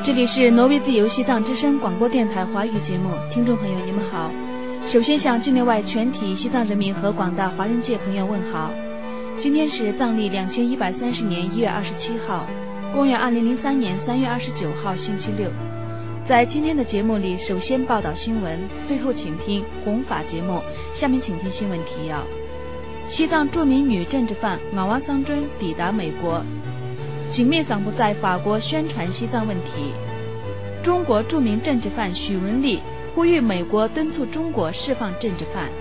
这里是挪威自由西藏之声广播电台华语节目，听众朋友你们好。首先向境内外全体西藏人民和广大华人界朋友问好。今天是藏历2130年1月27号，公元2003年3月29号星期六。在今天的节目里，首先报道新闻，最后请听弘法节目。下面请听新闻提要：西藏著名女政治犯昂旺桑尊抵达美国，警灭党部在法国宣传西藏问题。中国著名政治犯许文丽呼吁美国敦促中国释放政治犯。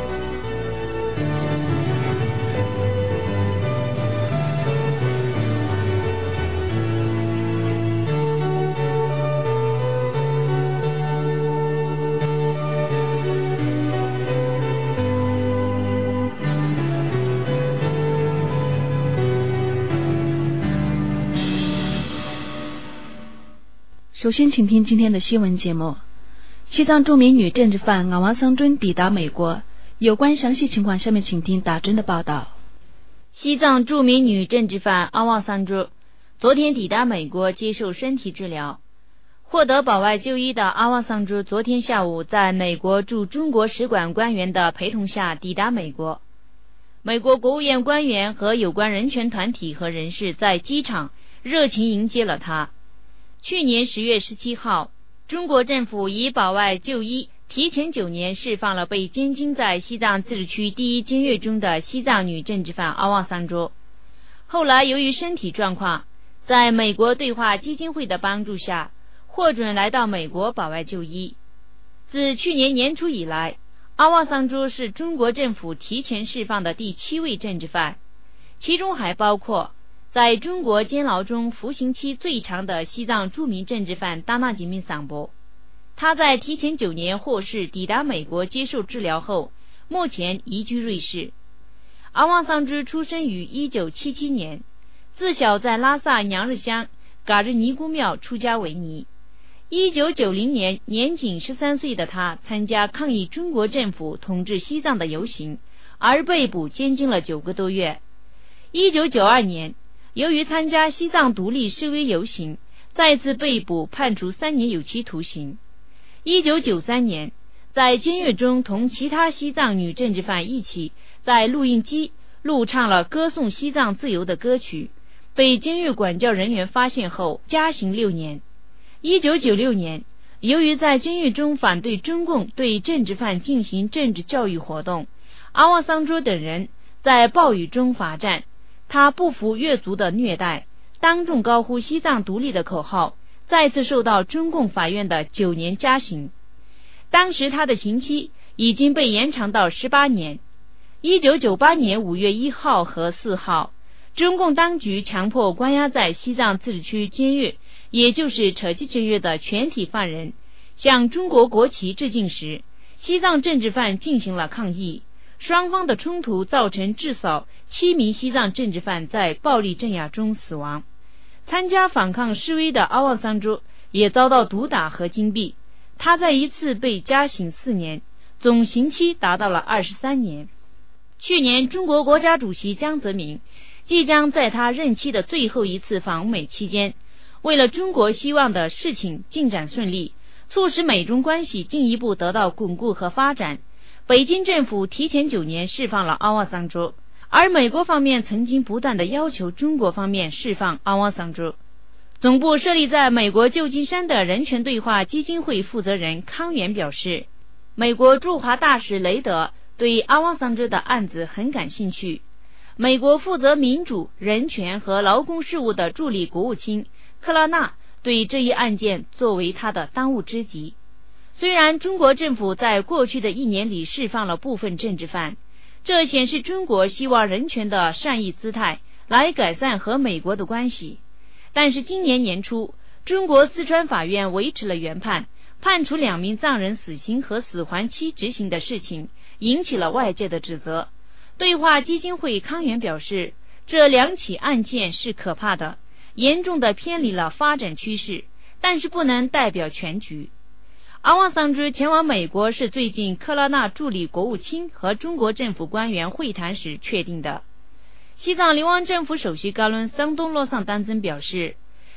首先请听今天的新闻节目。西藏著名女政治犯昂旺桑尊抵达美国，有关详细情况下面请听打针的报道。 西藏著名女政治犯昂旺桑尊昨天抵达美国接受身体治疗。获得保外就医的昂旺桑尊昨天下午在美国驻中国使馆官员的陪同下抵达美国。美国国务院官员和有关人权团体和人士在机场热情迎接了他。去年10月17号，中国政府以保外就医提前9年释放了被监禁在西藏自治区第一监狱中的西藏女政治犯昂旺桑尊。后来由于身体状况，在美国对话基金会的帮助下，获准来到美国保外就医。自去年年初以来，昂旺桑尊是中国政府提前释放的第7位政治犯，其中还包括在中国监牢中服刑期最长的西藏著名政治犯达纳吉米桑博。他在提前9年获释抵达美国接受治疗后，目前移居瑞士。昂旺桑尊出生于1977年，自小在拉萨娘日乡嘎日尼姑庙出家为尼。1990年年仅13岁的他参加抗议中国政府统治西藏的游行，而被捕监禁了9个多月。1992年由于参加西藏独立示威游行，再次被捕，判处3年有期徒刑。1993年，在监狱中同其他西藏女政治犯一起在录音机录唱了歌颂西藏自由的歌曲，被监狱管教人员发现后加刑6年。1996年，由于在监狱中反对中共对政治犯进行政治教育活动，昂旺桑尊等人在暴雨中罚站。他不服狱卒的虐待，当众高呼西藏独立的口号，再次受到中共法院的9年加刑。当时他的刑期已经被延长到18年。1998年5月1号和4号，中共当局强迫关押在西藏自治区监狱，也就是扯旗监狱的全体犯人向中国国旗致敬时，西藏政治犯进行了抗议。双方的冲突造成至少7名西藏政治犯在暴力镇压中死亡。参加反抗示威的昂旺桑尊也遭到毒打和击毙，他在一次被加刑4年，总刑期达到了23年。去年中国国家主席江泽民即将在他任期的最后一次访美期间，为了中国希望的事情进展顺利，促使美中关系进一步得到巩固和发展，北京政府提前9年释放了昂旺桑尊，而美国方面曾经不断地要求中国方面释放昂旺桑尊。总部设立在美国旧金山的人权对话基金会负责人康源表示，美国驻华大使雷德对昂旺桑尊的案子很感兴趣。美国负责民主、人权和劳工事务的助理国务卿克拉纳对这一案件作为他的当务之急。虽然中国政府在过去的1年里释放了部分政治犯，这显示中国希望人权的善意姿态来改善和美国的关系，但是今年年初，中国四川法院维持了原判，判处2名藏人死刑和死缓期执行的事情，引起了外界的指责。对话基金会康源表示，这2起案件是可怕的，严重的偏离了发展趋势，但是不能代表全局。昂旺桑尊前往美国是最近克拉纳助理国务卿和中国政府官员会谈时确定的。西藏流亡政府首席高伦桑东洛桑丹增表示，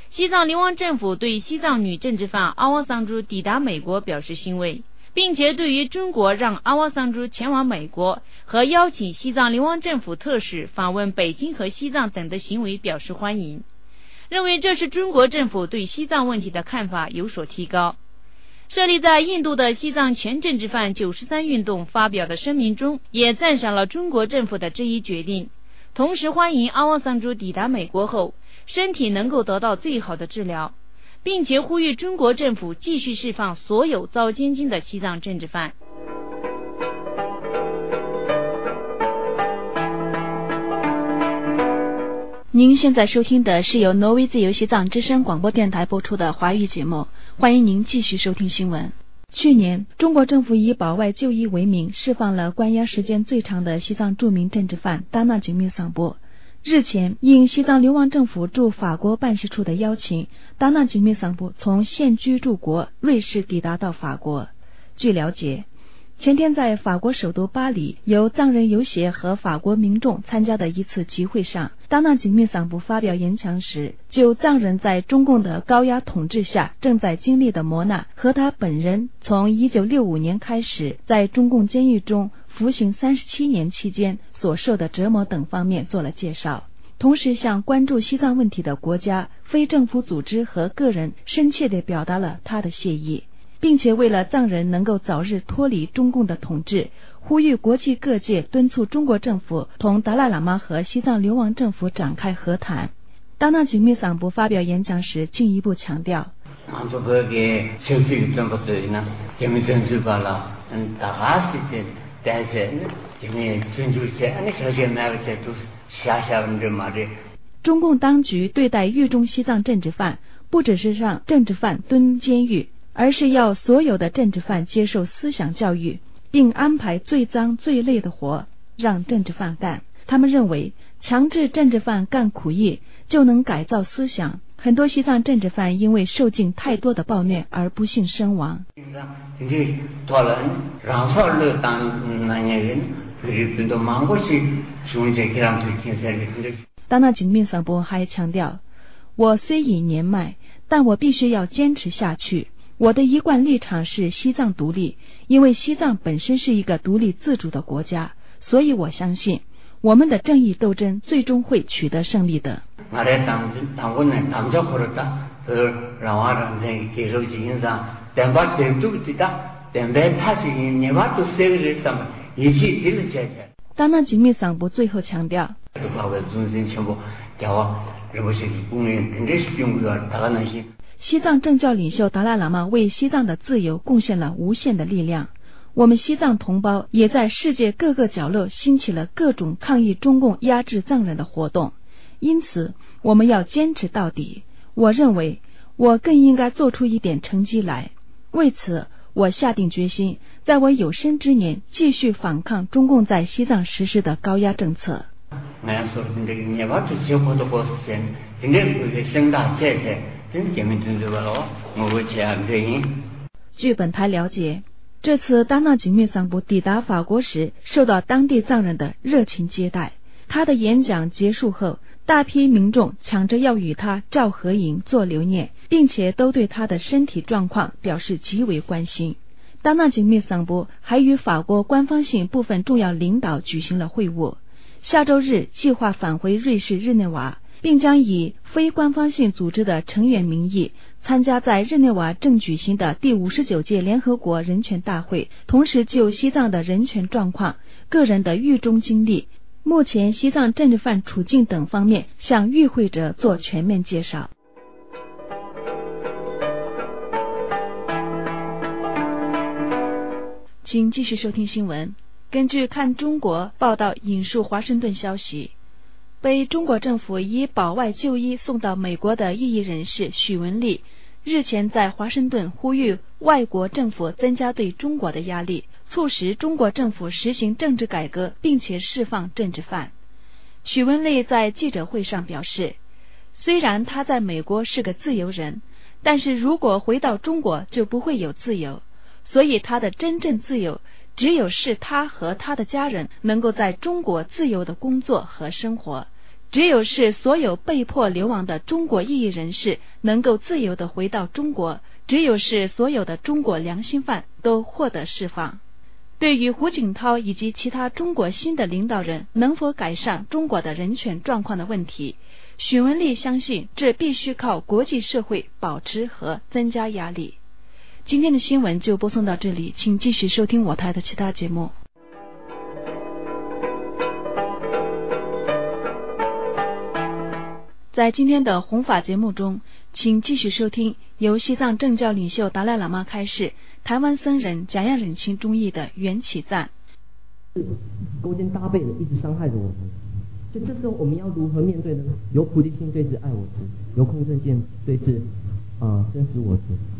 西藏流亡政府对西藏女政治犯阿旺桑珠抵达美国表示欣慰，并且对于中国让阿旺桑珠前往美国和邀请西藏流亡政府特使访问北京和西藏等的行为表示欢迎，认为这是中国政府对西藏问题的看法有所提高。设立在印度的西藏全政治犯93运动发表的声明中也赞赏了中国政府的这一决定，同时欢迎阿旺桑珠抵达美国后身体能够得到最好的治疗，并且呼吁中国政府继续释放所有遭监禁的西藏政治犯。 您现在收听的是由挪威自由西藏之声广播电台播出的华语节目，欢迎您继续收听新闻。去年，中国政府以保外就医为名，释放了关押时间最长的西藏著名政治犯达纳景密桑布。日前，应西藏流亡政府驻法国办事处的邀请，达纳景密桑布从现居住国瑞士抵达到法国。据了解，前天在法国首都巴黎由藏人游协和法国民众参加的一次集会上，达纳景密桑布发表演讲时，就藏人在中共的高压统治下正在经历的磨难和他本人从1965年开始在中共监狱中服刑37年期间所受的折磨等方面做了介绍，同时向关注西藏问题的国家、非政府组织和个人深切地表达了他的谢意，并且为了藏人能够早日脱离中共的统治，呼吁国际各界敦促中国政府同达赖喇嘛和西藏流亡政府展开和谈。达纳景密桑布发表演讲时进一步强调，中共当局对待狱中西藏政治犯，不只是让政治犯蹲监狱，而是要所有的政治犯接受思想教育，并安排最脏最累的活让政治犯干。他们认为强制政治犯干苦役就能改造思想，很多西藏政治犯因为受尽太多的暴虐而不幸身亡。达纳景密桑布还强调，我虽已年迈，但我必须要坚持下去。我的一贯立场是西藏独立，因为西藏本身是一个独立自主的国家，所以我相信我们的正义斗争最终会取得胜利的。达纳景密桑布最后强调，西藏政教领袖达赖喇嘛为西藏的自由贡献了无限的力量，我们西藏同胞也在世界各个角落兴起了各种抗议中共压制藏人的活动，因此我们要坚持到底。我认为我更应该做出一点成绩来，为此我下定决心在我有生之年继续反抗中共在西藏实施的高压政策。据本台了解，这次达纳景密桑布抵达法国时受到当地藏人的热情接待，他的演讲结束后，大批民众抢着要与他照合影做留念，并且都对他的身体状况表示极为关心。达纳景密桑布还与法国官方性部分重要领导举行了会晤，下周日计划返回瑞士日内瓦，并将以非官方性组织的成员名义参加在日内瓦正举行的第59届联合国人权大会，同时就西藏的人权状况、个人的狱中经历、目前西藏政治犯处境等方面向与会者做全面介绍。请继续收听新闻。根据看中国报道引述华盛顿消息，被中国政府以保外就医送到美国的异议人士许文丽日前在华盛顿呼吁外国政府增加对中国的压力，促使中国政府实行政治改革，并且释放政治犯。许文丽在记者会上表示，虽然他在美国是个自由人，但是如果回到中国就不会有自由，所以他的真正自由只有是他和他的家人能够在中国自由的工作和生活， 只有是所有被迫流亡的中国异议人士能够自由地回到中国，只有是所有的中国良心犯都获得释放。对于胡锦涛以及其他中国新的领导人能否改善中国的人权状况的问题，许文丽相信这必须靠国际社会保持和增加压力。今天的新闻就播送到这里，请继续收听我台的其他节目。在今天的弘法节目中，请继续收听由西藏政教领袖达赖喇嘛开示台湾僧人假样忍情中译的缘起赞。 勾肩搭背的一直伤害着我们，所以这时候我们要如何面对呢？由菩提心对治爱我执，由空正见对治真实我执。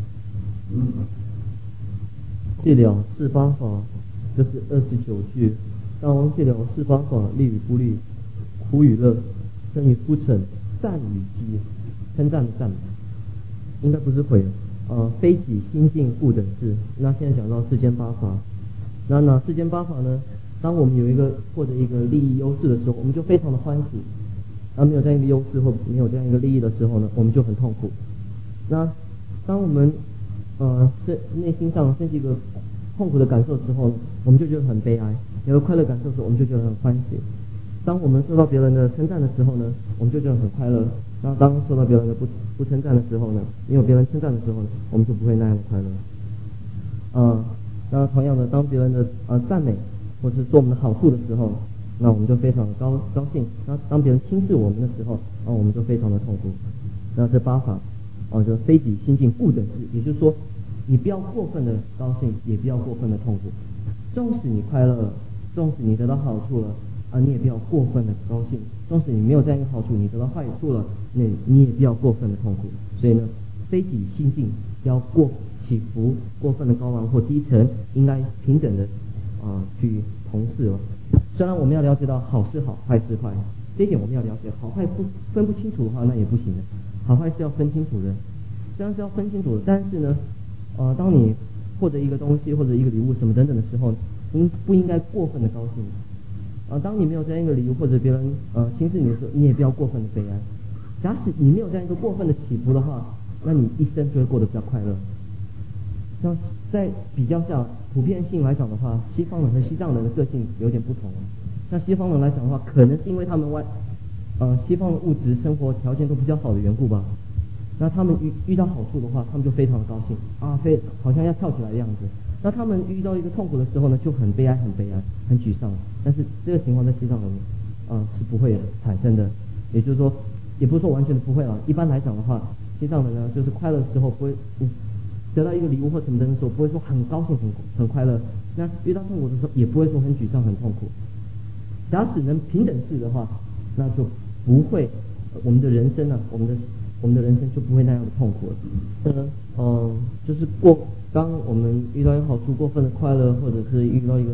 寂了四八法，这是29句。大王寂了四八法，利与不利，苦与乐，生与浮沉，赞与讥，称赞的赞，应该不是毁非己心境不等事。那现在讲到世间八法，那世间八法呢？当我们有一个或者一个利益优势的时候，我们就非常的欢喜；没有这样一个优势或没有这样一个利益的时候呢，我们就很痛苦。那当我们内心上升起一个痛苦的感受的时候呢，我们就觉得很悲哀；有个快乐感受的时候，我们就觉得很欢喜。当我们受到别人的称赞的时候呢，我们就觉得很快乐；然后当受到别人的不称赞的时候呢，没有别人称赞的时候呢，我们就不会那样的快乐。那同样的，当别人的赞美或是做我们的好处的时候，那我们就非常的高兴；那当别人轻视我们的时候，我们就非常的痛苦。那这八法就非己心境不等事，也就是说，你不要过分的高兴，也不要过分的痛苦。纵使你快乐了，纵使你得到好处了，你也不要过分的高兴；纵使你没有这样一个好处，你得到坏处了，那你也不要过分的痛苦。所以呢，非己心境不要起伏，过分的高昂或低沉，应该平等的去同视了。虽然我们要了解到好是好，坏是坏，这一点我们要了解。好坏分不清楚的话，那也不行的。好坏是要分清楚的，虽然是要分清楚的，但是呢，当你获得一个东西或者一个礼物什么等等的时候，不应该过分的高兴。当你没有这样一个礼物或者别人轻视你的时候，你也不要过分的悲哀。假使你没有这样一个过分的起伏的话，那你一生就会过得比较快乐。像在比较下普遍性来讲的话，西方人和西藏人的个性有点不同。像西方人来讲的话，可能是因为他们西方的物质生活条件都比较好的缘故吧。那他们遇到好处的话，他们就非常的高兴好像要跳起来的样子。那他们遇到一个痛苦的时候呢，就很悲哀、很悲哀、很沮丧。但是这个情况在西藏人是不会产生的，也就是说，也不是说完全的不会了。一般来讲的话，西藏人呢，就是快乐的时候不会得到一个礼物或什么的时候，不会说很高兴、很快乐。那遇到痛苦的时候，也不会说很沮丧、很痛苦。假使能平等式的话，那就不会我们的人生呢，我们的人生就不会那样的痛苦了。就是当我们遇到一个好处过分的快乐，或者是遇到一个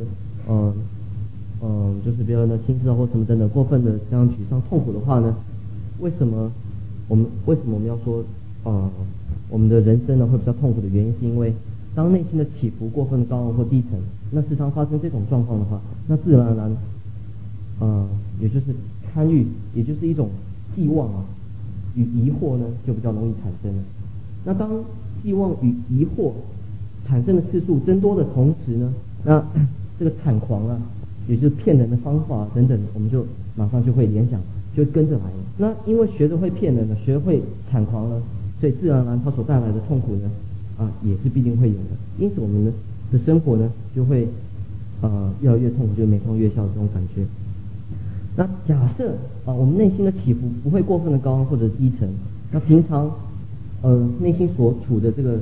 就是别人的轻视或什么等等过分的这样沮丧痛苦的话呢，为什么我们要说我们的人生呢会比较痛苦的原因，是因为当内心的起伏过分的高昂或低沉，那时常发生这种状况的话，那自然而然也就是贪欲，也就是一种寄望与疑惑呢就比较容易产生了。那当寄望与疑惑产生的次数增多的同时呢，那这个产狂也就是骗人的方法等等，我们就马上就会联想，就跟着来了。那因为学着会骗人了，学会产狂了，所以自然而然它所带来的痛苦呢也是必定会有的。因此我们的生活呢就会越来越痛苦，就每况愈下的这种感觉。那假设我们内心的起伏不会过分的高昂或者低沉，那平常内心所处的这个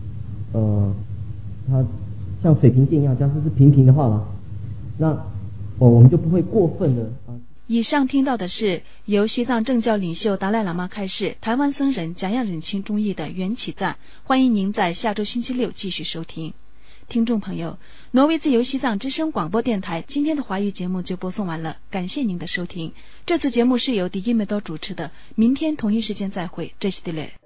它像水平线一样，假设是平平的话了，那我们就不会过分的以上听到的是由西藏政教领袖达赖喇嘛开示台湾僧人假样忍情中译的缘起赞。欢迎您在下周星期六继续收听。听众朋友，挪威自由西藏之声广播电台今天的华语节目就播送完了，感谢您的收听。这次节目是由迪基梅多主持的，明天同一时间再会，这是迪雷。